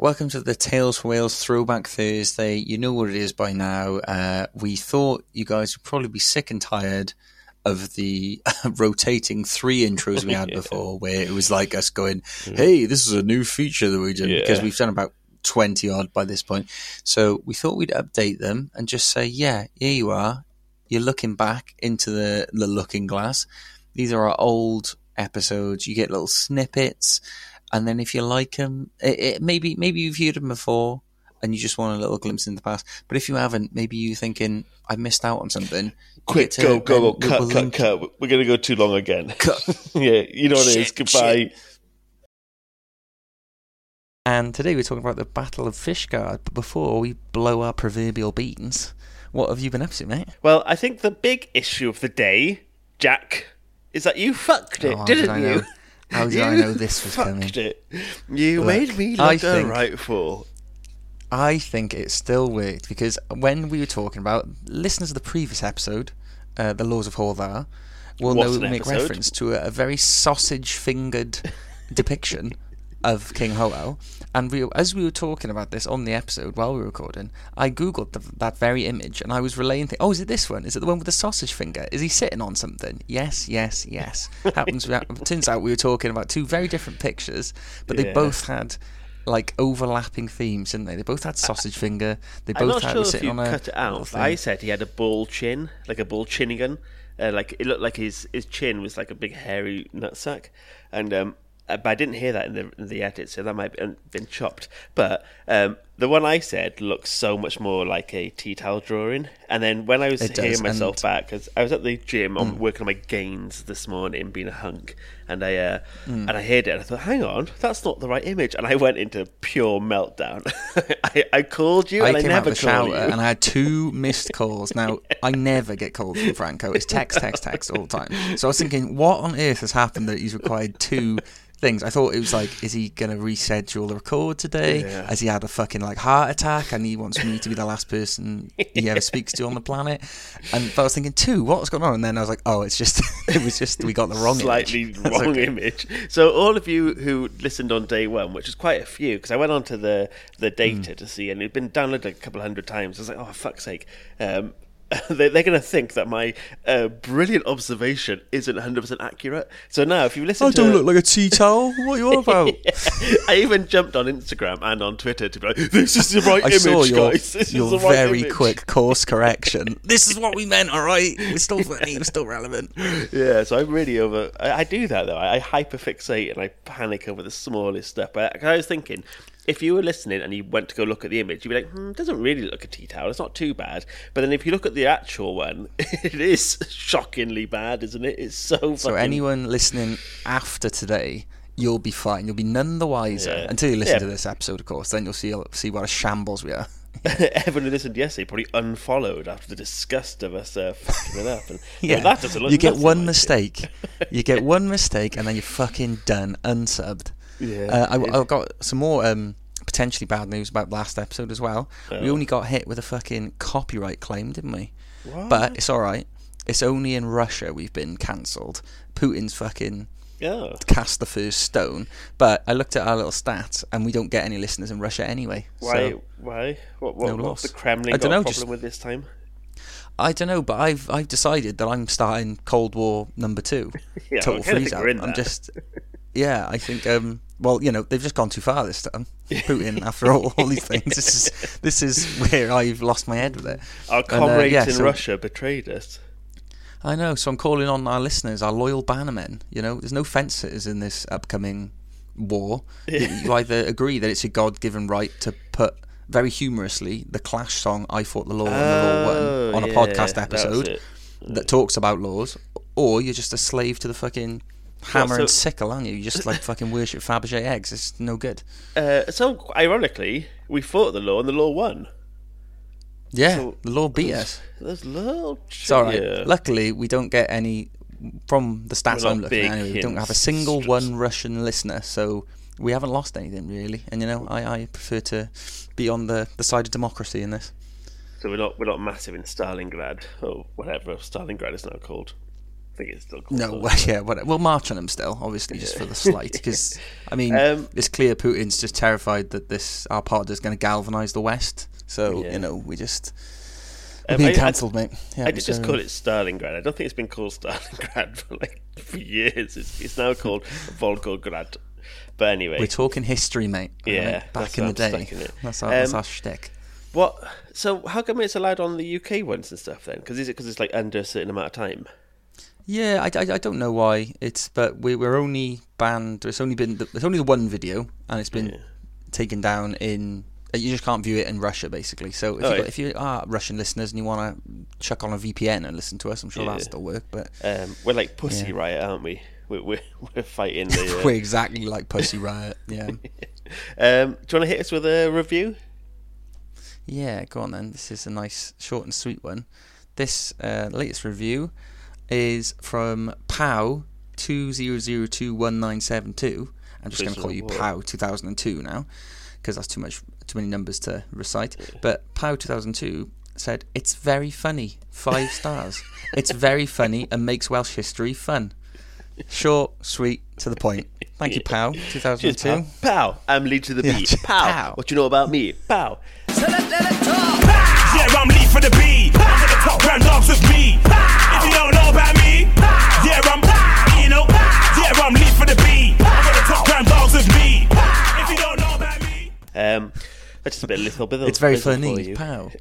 Welcome to the Tales from Wales Throwback Thursday. You know what it is by now. We thought you guys would probably be sick and tired of the rotating 3 intros we had before, where it was like us going, hey, this is a new feature that we did, because we've done about 20 odd by this point. So we thought we'd update them and just say, yeah, here you are. You're looking back into the looking glass. These are our old episodes. You get little snippets. And then if you like them, maybe you've heard them before and you just want a little glimpse into the past. But if you haven't, maybe you're thinking, I missed out on something. Quick, go, cut. We're going to go too long again. Cut. Yeah, you know what it is. Goodbye. Shit. And today we're talking about the Battle of Fishguard. But before we blow our proverbial beans, what have you been up to, mate? Well, I think the big issue of the day, Jack, is that you fucked it, didn't you? How did I know this was coming? It. You made me look a right fool. I think it still worked, because when we were talking about listeners of the previous episode, the Laws of Hordar, will know we make reference to a very sausage-fingered depiction of King Hoel. And as we were talking about this on the episode while we were recording, I googled that very image, and I was relaying things. Oh, is it this one? Is it the one with the sausage finger? Is he sitting on something? Yes. Turns out we were talking about 2 very different pictures, but they both had like overlapping themes, didn't they? They both had sausage finger. They both I'm not had sure if you on cut it out. I said he had a bull chin, like a bull chinnigan. Like it looked like his chin was like a big hairy nutsack, and but I didn't hear that in the edit, so that might have been chopped. But the one I said looks so much more like a tea towel drawing. And then when I was hearing myself back, because I was at the gym, I'm working on my gains this morning, being a hunk, and I heard it, and I thought, hang on, that's not the right image. And I went into pure meltdown. I called you, and I never called you. And I had 2 missed calls. Now, I never get calls from Franco. It's text all the time. So I was thinking, what on earth has happened that he's required 2 things? I thought it was like, is he going to reschedule the record today? Yeah. Has he had a fucking heart attack and he wants me to be the last person he ever speaks to on the planet? But I was thinking, 2, what's going on? And then I was like, oh, it was just we got the wrong slightly wrong image. So all of you who listened on day 1, which is quite a few, because I went onto the data to see, and it'd been downloaded a couple hundred times. I was like, oh, fuck's sake. They're going to think that my brilliant observation isn't 100% accurate. So now, if you listen to... I don't look like a tea towel. What are you on about? I even jumped on Instagram and on Twitter to be like, this is the right image, guys. This your is the right very image. quick course correction. This is what we meant, all right? We're still funny. We're still relevant. Yeah, so I'm really over... I do that, though. I hyperfixate and I panic over the smallest stuff. But I was thinking... If you were listening and you went to go look at the image, you'd be like, it doesn't really look like a tea towel. It's not too bad. But then if you look at the actual one, it is shockingly bad, isn't it? It's so anyone listening after today, you'll be fine. You'll be none the wiser until you listen to this episode, of course. Then you'll see what a shambles we are. Everyone who listened yesterday probably unfollowed after the disgust of us fucking it up. And, that doesn't look you get one like mistake. You get one mistake and then you're fucking done, unsubbed. Yeah, I've got some more potentially bad news about last episode as well. We only got hit with a fucking copyright claim, didn't we? What? But it's alright. It's only in Russia we've been cancelled. Putin's fucking cast the first stone. But I looked at our little stats and we don't get any listeners in Russia anyway. Why? No What's the Kremlin got a problem with this time? I don't know, but I've decided that I'm starting Cold War number 2. Total freeze out. I'm just... Yeah, I think. They've just gone too far this time. Putin, after all these things, this is where I've lost my head with it. Our comrades in Russia betrayed us. I know, so I'm calling on our listeners, our loyal bannermen. There's no fences in this upcoming war. You either agree that it's your God-given right to put, very humorously, the Clash song "I Fought the Law and the Law Won" on a podcast episode that talks about laws, or you're just a slave to the fucking hammer and sickle, aren't you? You just fucking worship Fabergé eggs. It's no good. So ironically, we fought the law and the law won. Yeah, so the law beat us. There's little. It's all right. Yeah. Luckily, we don't get any from the stats I'm looking at. Anyway, we don't have a single one Russian listener, so we haven't lost anything really. And I prefer to be on the side of democracy in this. So we're not massive in Stalingrad or whatever Stalingrad is now called. I think it's still called No, Sterling. well, yeah, whatever. We'll march on him still, obviously, just for the slight. Because, I mean, it's clear Putin's just terrified that our partner's going to galvanise the West. So, we just... We're being cancelled, mate. Yeah, I did just call it Stalingrad. I don't think it's been called Stalingrad for years. It's now called Volgograd. But anyway, we're talking history, mate. Yeah, right? Back in the day, that's our shtick. What? So how come it's allowed on the UK ones and stuff then? Because it's like under a certain amount of time? Yeah, I don't know why. But we're only banned. It's only the one video, and it's been taken down in. You just can't view it in Russia, basically. So if you are Russian listeners and you want to chuck on a VPN and listen to us, I'm sure that'll still work. But we're like Pussy Riot, aren't we? We're fighting the. We're exactly like Pussy Riot. Yeah. Do you want to hit us with a review? Yeah, go on then. This is a nice, short and sweet one. This latest review is from POW 20021972. I'm just going to call you POW 2002 now, because that's too many numbers to recite. But POW 2002 said, "It's very funny, 5 stars. It's very funny and makes Welsh history fun. Short, sweet, to the point. Thank you, POW 2002. POW, I'm lead to the beat. POW, what you know about me? POW. So let it talk. Yeah, I'm lead for the beat. I'm for the top round dogs with me. If you don't know about me, yeah, I'm lead for the beat. I'm for the top round dogs with me. If you don't know about me. That's just a bit of little bit. It's very funny, POW.